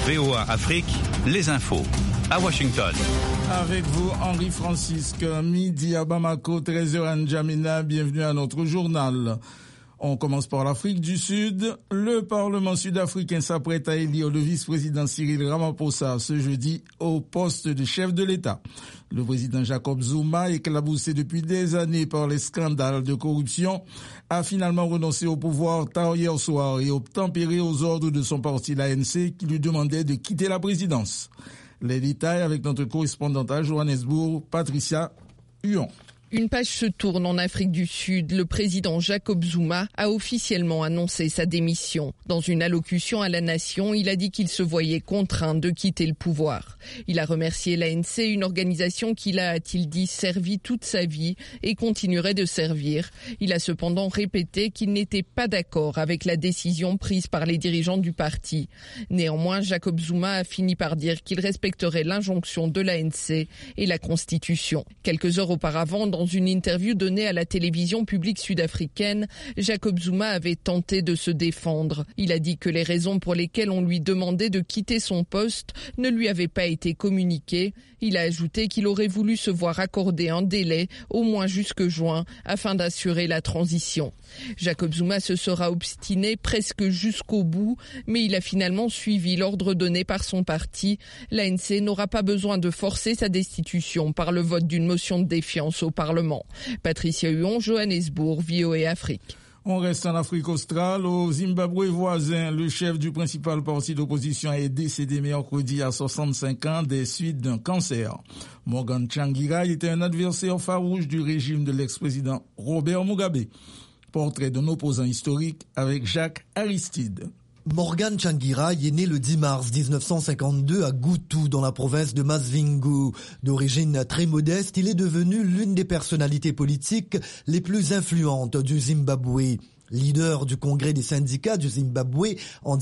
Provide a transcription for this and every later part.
VOA Afrique, les infos. À Washington. Avec vous, Henri Francisque, midi à Bamako, 13h à N'Djamena. Bienvenue à notre journal. On commence par l'Afrique du Sud. Le Parlement sud-africain s'apprête à élire le vice-président Cyril Ramaphosa ce jeudi au poste de chef de l'État. Le président Jacob Zuma, éclaboussé depuis des années par les scandales de corruption, a finalement renoncé au pouvoir tard hier soir et obtempéré aux ordres de son parti, l'ANC, qui lui demandait de quitter la présidence. Les détails avec notre correspondante à Johannesburg, Patricia Huon. Une page se tourne en Afrique du Sud. Le président Jacob Zuma a officiellement annoncé sa démission. Dans une allocution à la nation, il a dit qu'il se voyait contraint de quitter le pouvoir. Il a remercié l'ANC, une organisation qu'il a, a-t-il dit, servi toute sa vie et continuerait de servir. Il a cependant répété qu'il n'était pas d'accord avec la décision prise par les dirigeants du parti. Néanmoins, Jacob Zuma a fini par dire qu'il respecterait l'injonction de l'ANC et la Constitution. Quelques heures auparavant, dans une interview donnée à la télévision publique sud-africaine, Jacob Zuma avait tenté de se défendre. Il a dit que les raisons pour lesquelles on lui demandait de quitter son poste ne lui avaient pas été communiquées. Il a ajouté qu'il aurait voulu se voir accorder un délai, au moins jusque juin, afin d'assurer la transition. Jacob Zuma se sera obstiné presque jusqu'au bout, mais il a finalement suivi l'ordre donné par son parti. L'ANC n'aura pas besoin de forcer sa destitution par le vote d'une motion de défiance au Parlement. Patricia Huon, Johannesburg, VOA Afrique. On reste en Afrique australe. Au Zimbabwe voisin, le chef du principal parti d'opposition est décédé mercredi à 65 ans des suites d'un cancer. Morgan Tsvangirai était un adversaire farouche du régime de l'ex-président Robert Mugabe. Portrait d'un opposant historique avec Jacques Aristide. Morgan Tsvangirai est né le 10 mars 1952 à Gutu, dans la province de Masvingo. D'origine très modeste, il est devenu l'une des personnalités politiques les plus influentes du Zimbabwe. Leader du congrès des syndicats du Zimbabwe en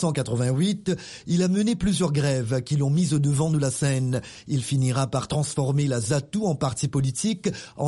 1988, il a mené plusieurs grèves qui l'ont mis au devant de la scène. Il finira par transformer la ZATU en parti politique en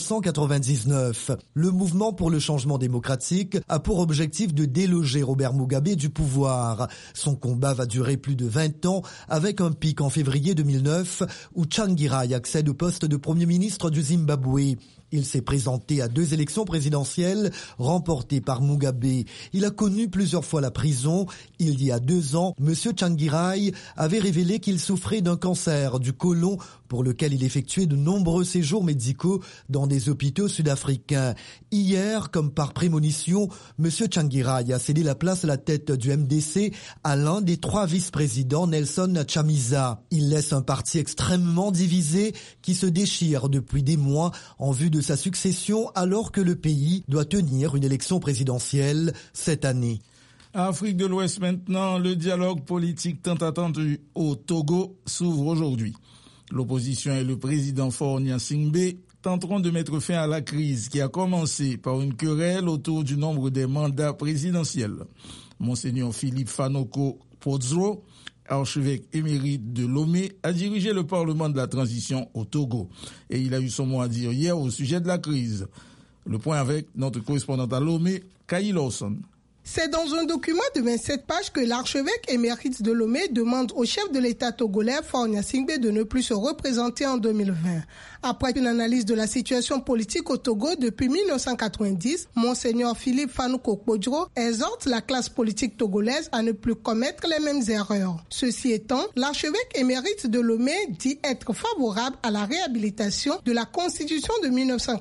1999. Le mouvement pour le changement démocratique a pour objectif de déloger Robert Mugabe du pouvoir. Son combat va durer plus de 20 ans avec un pic en février 2009 où Tsvangirai accède au poste de Premier ministre du Zimbabwe. Il s'est présenté à 2 élections présidentielles remportées par Mugabe. Il a connu plusieurs fois la prison. Il y a 2 ans, M. Tsvangirai avait révélé qu'il souffrait d'un cancer du côlon pour lequel il effectuait de nombreux séjours médicaux dans des hôpitaux sud-africains. Hier, comme par prémonition, M. Tsvangirai a cédé la place à la tête du MDC à l'un des 3 vice-présidents, Nelson Chamisa. Il laisse un parti extrêmement divisé qui se déchire depuis des mois en vue de sa succession alors que le pays doit tenir une élection présidentielle cette année. Afrique de l'Ouest maintenant, le dialogue politique tant attendu au Togo s'ouvre aujourd'hui. L'opposition et le président Faure Gnassingbé tenteront de mettre fin à la crise qui a commencé par une querelle autour du nombre des mandats présidentiels. Monseigneur Philippe Fanoko Podzro, archevêque émérite de Lomé, a dirigé le Parlement de la transition au Togo. Et il a eu son mot à dire hier au sujet de la crise. Le point avec notre correspondante à Lomé, Kayi Lawson. C'est dans un document de 27 pages que l'archevêque émérite de Lomé demande au chef de l'État togolais, Faure Gnassingbé, de ne plus se représenter en 2020. Après une analyse de la situation politique au Togo depuis 1990, Monseigneur Philippe Fanoko Podzro exhorte la classe politique togolaise à ne plus commettre les mêmes erreurs. Ceci étant, l'archevêque émérite de Lomé dit être favorable à la réhabilitation de la Constitution de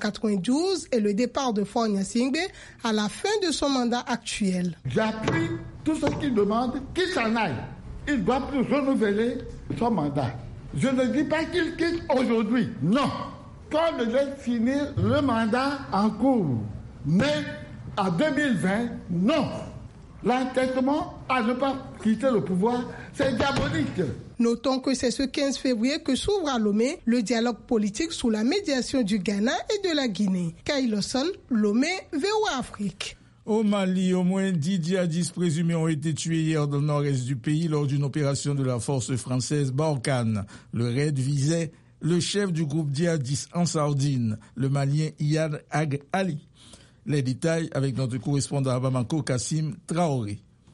1992 et le départ de Faure Gnassingbé à la fin de son mandat actuel. J'appuie tout ce qui demande qu'il s'en aille. Il doit plus renouveler son mandat. Je ne dis pas qu'il quitte aujourd'hui, non. Qu'on ne laisse finir le mandat en cours. Mais en 2020, non. L'entêtement à ne pas quitter le pouvoir, c'est diabolique. Notons que c'est ce 15 février que s'ouvre à Lomé le dialogue politique sous la médiation du Ghana et de la Guinée. Kayi Lawson, Lomé, VOA Afrique. Au Mali, au moins 10 djihadistes présumés ont été tués hier dans le nord-est du pays lors d'une opération de la force française Barkhane. Le raid visait le chef du groupe djihadiste Ansar-Dine, le Malien Iyad Ag Ali. Les détails avec notre correspondant à Bamako, Kassim Traoré.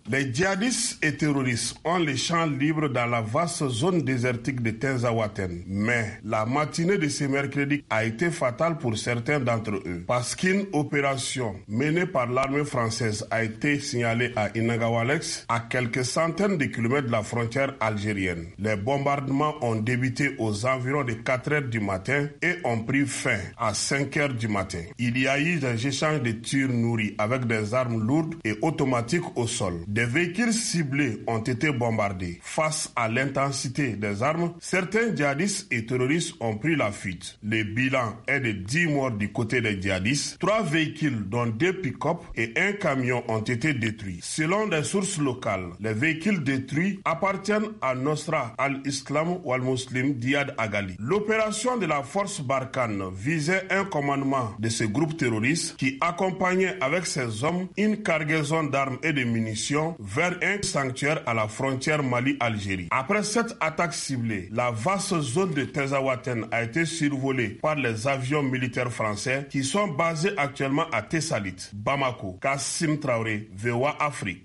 Les djihadistes et terroristes ont les champs libres dans la vaste zone désertique de Tinzaouaten. Mais la matinée de ce mercredi a été fatale pour certains d'entre eux. Parce qu'une opération menée par l'armée française a été signalée à Inagawalex, à quelques centaines de kilomètres de la frontière algérienne. Les bombardements ont débuté aux environs de 4 heures du matin et ont pris fin à 5 heures du matin. Il y a eu des échanges de tirs nourris avec des armes lourdes et automatiques au sol. Des véhicules ciblés ont été bombardés. Face à l'intensité des armes, certains djihadistes et terroristes ont pris la fuite. Le bilan est de 10 morts du côté des djihadistes. 3 véhicules, dont 2 pick-up et un camion, ont été détruits. Selon des sources locales, les véhicules détruits appartiennent à Nosra al-Islam ou al-Muslim Diyad Agali. L'opération de la force Barkhane visait un commandement de ce groupe terroriste qui accompagnait avec ses hommes une cargaison d'armes et de munitions vers un sanctuaire à la frontière Mali-Algérie. Après cette attaque ciblée, la vaste zone de Tinzaouaten a été survolée par les avions militaires français qui sont basés actuellement à Tessalit, Bamako. Kassim Traoré, VOA Afrique.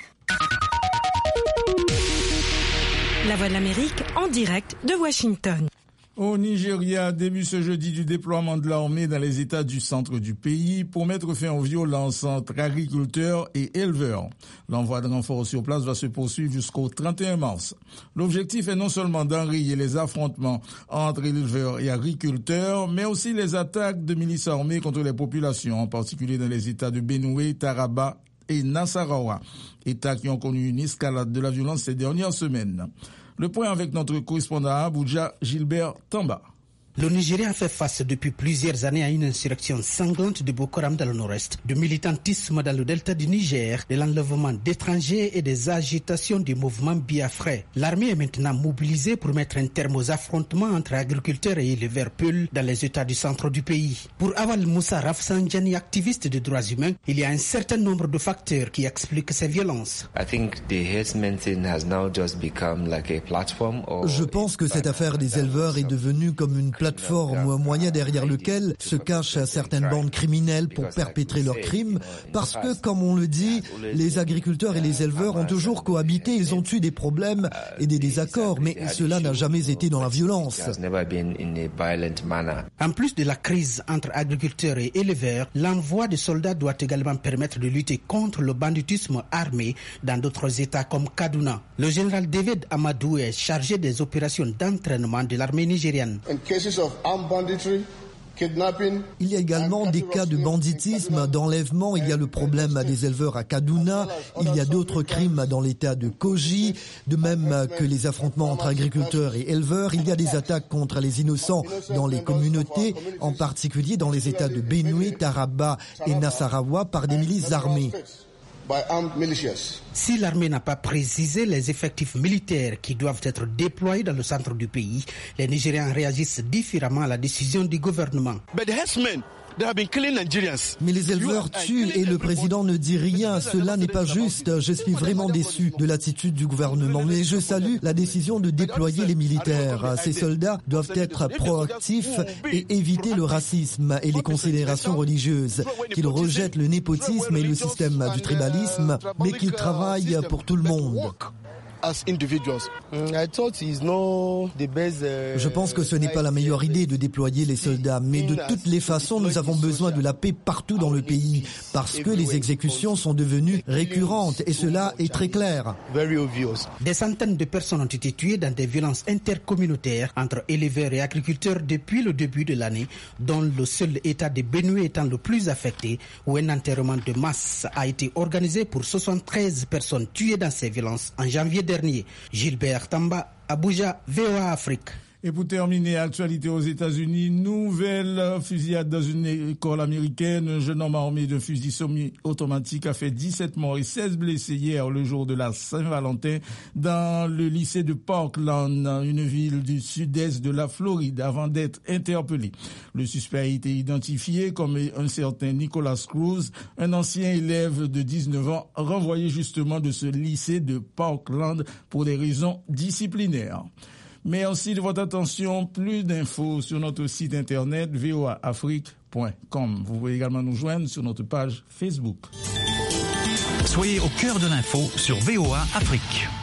La Voix de l'Amérique en direct de Washington. Au Nigeria, début ce jeudi du déploiement de l'armée dans les États du centre du pays pour mettre fin aux violences entre agriculteurs et éleveurs. L'envoi de renforts sur place va se poursuivre jusqu'au 31 mars. L'objectif est non seulement d'enrayer les affrontements entre éleveurs et agriculteurs, mais aussi les attaques de milices armées contre les populations, en particulier dans les États de Benue, Taraba et Nassarawa, États qui ont connu une escalade de la violence ces dernières semaines. Le point avec notre correspondant à Abuja, Gilbert Tamba. Le Nigeria fait face depuis plusieurs années à une insurrection sanglante de Boko Haram dans le nord-est, du militantisme dans le delta du Niger, de l'enlèvement d'étrangers et des agitations du mouvement biafrais. L'armée est maintenant mobilisée pour mettre un terme aux affrontements entre agriculteurs et éleveurs Peul dans les États du centre du pays. Pour Awal Moussa Rafsanjani, activiste des droits humains, il y a un certain nombre de facteurs qui expliquent ces violences. Je pense que cette affaire des éleveurs est devenue comme une plateforme ou un moyen derrière lequel se cachent certaines bandes criminelles pour perpétrer leurs crimes, parce que, comme on le dit, les agriculteurs et les éleveurs ont toujours cohabité, ils ont eu des problèmes et des désaccords, mais cela n'a jamais été dans la violence. En plus de la crise entre agriculteurs et éleveurs, l'envoi de soldats doit également permettre de lutter contre le banditisme armé dans d'autres États comme Kaduna. Le général David Amadou est chargé des opérations d'entraînement de l'armée nigériane. Il y a également des cas de banditisme, d'enlèvement. Il y a le problème des éleveurs à Kaduna. Il y a d'autres crimes dans l'état de Kogi, de même que les affrontements entre agriculteurs et éleveurs. Il y a des attaques contre les innocents dans les communautés, en particulier dans les états de Benue, Taraba et Nassarawa par des milices armées. Si l'armée n'a pas précisé les effectifs militaires qui doivent être déployés dans le centre du pays, les Nigérians réagissent différemment à la décision du gouvernement. Mais les éleveurs tuent et le président ne dit rien. Cela n'est pas juste. Je suis vraiment déçu de l'attitude du gouvernement. Mais je salue la décision de déployer les militaires. Ces soldats doivent être proactifs et éviter le racisme et les considérations religieuses. Qu'ils rejettent le népotisme et le système du tribalisme, mais qu'ils travaillent pour tout le monde. Je pense que ce n'est pas la meilleure idée de déployer les soldats, mais de toutes les façons, nous avons besoin de la paix partout dans le pays, parce que les exécutions sont devenues récurrentes, et cela est très clair. Des centaines de personnes ont été tuées dans des violences intercommunautaires entre éleveurs et agriculteurs depuis le début de l'année, dont le seul état de Benue étant le plus affecté, où un enterrement de masse a été organisé pour 73 personnes tuées dans ces violences en janvier dernier. Gilbert Tamba, Abuja, VOA Afrique. Et pour terminer, actualité aux États-Unis, nouvelle fusillade dans une école américaine. Un jeune homme armé d'un fusil semi-automatique a fait 17 morts et 16 blessés hier, le jour de la Saint-Valentin, dans le lycée de Parkland, une ville du sud-est de la Floride, avant d'être interpellé. Le suspect a été identifié comme un certain Nicholas Cruz, un ancien élève de 19 ans, renvoyé justement de ce lycée de Parkland pour des raisons disciplinaires. Merci de votre attention. Plus d'infos sur notre site internet voaafrique.com. Vous pouvez également nous joindre sur notre page Facebook. Soyez au cœur de l'info sur VOA Afrique.